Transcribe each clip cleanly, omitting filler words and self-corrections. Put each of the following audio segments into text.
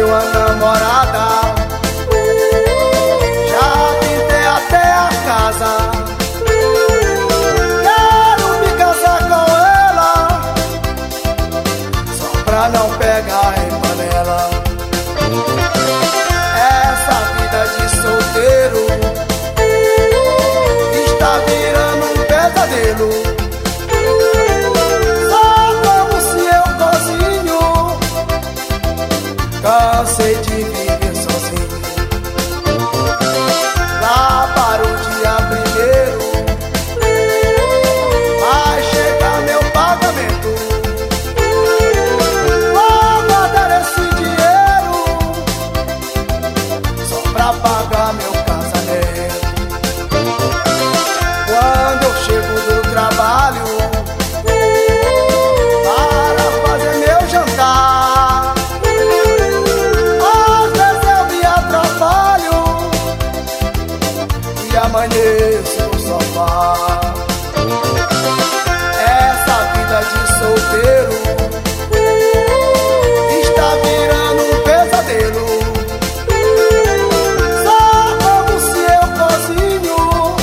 uma namorada, já pintei até a casa. Quero me casar com ela, só pra não pegar em panela. Essa vida de solteiro está virando um pesadelo. Cansei de viver sozinho. Lá para o dia 1º vai chegar meu pagamento. Vou guardar esse dinheiro só pra pagar meu casamento. Quando eu chego do trabalho para fazer meu jantar, amanheço no sofá. Essa vida de solteiro está virando um pesadelo. Só como se eu cozinho,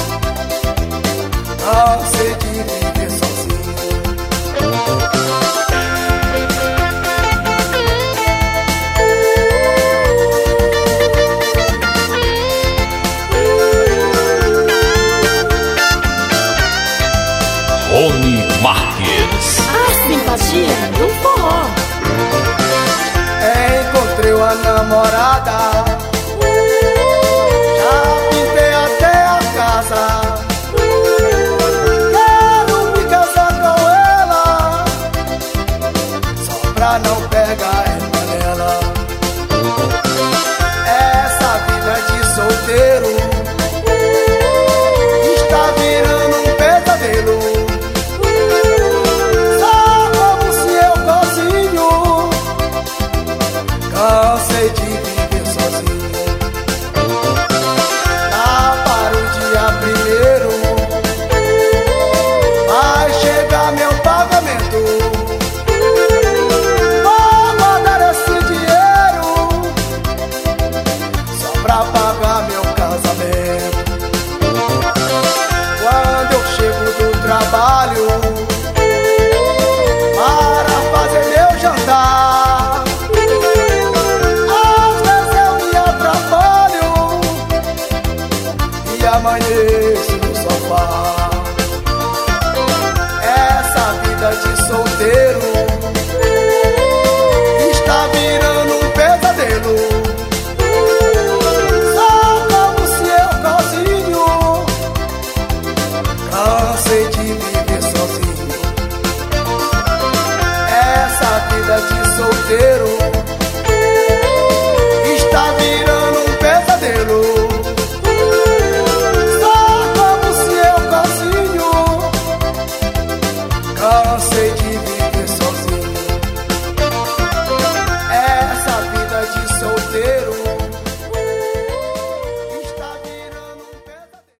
cansei de viver sozinho. Rony Marques. A simpatia do forró. Encontrei uma namorada, já pintei até a casa. Quero me casar com ela, só pra não pegar em panela. Essa vida de solteiro está virando um pesadelo. Cansei de viver sozinho. Lá para o dia 1º vai chegar meu pagamento. Vou guardar esse dinheiro só pra pagar meu casamento. Quando eu chego do trabalho para fazer meu jantar, amanheço no sofá. Essa vida de solteiro